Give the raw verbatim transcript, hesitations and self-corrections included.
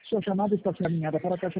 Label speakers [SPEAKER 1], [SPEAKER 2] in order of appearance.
[SPEAKER 1] Sua chamada está sendo alinhada para a caixa